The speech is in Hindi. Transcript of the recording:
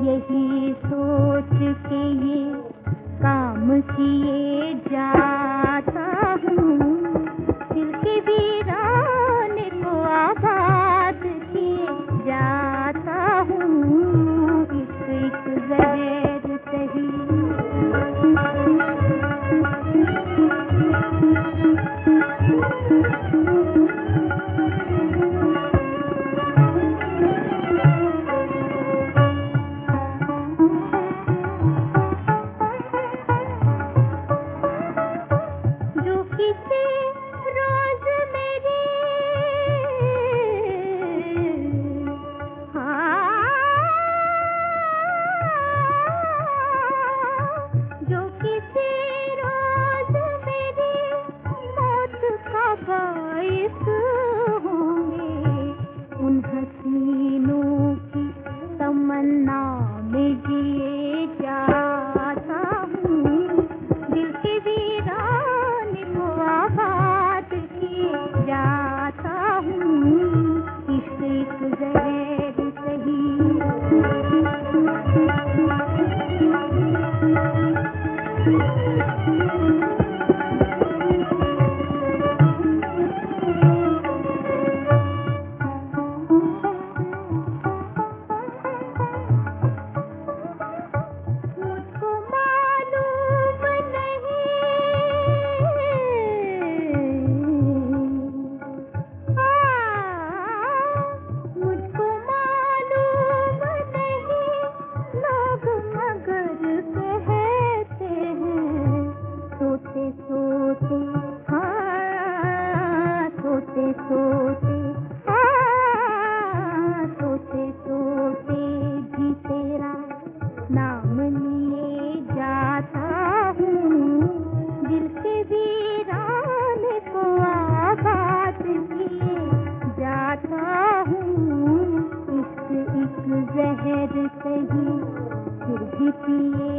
यही सोच के ये काम किए जाता हूँ, दिल के वीराने को आबाद किए जाता हूँ। इश्क जहर सही हसीनों की तमन्ना में जिए जाता हूँ, दिल के वीराने को आबाद किए जाता हूँ। इश्क एक जहर सही सोते भी तेरा नाम लिए जाता हूँ, दिल के वीराने को आबाद किए जाता हूँ। इश्क एक जहर सही फिर भी पिए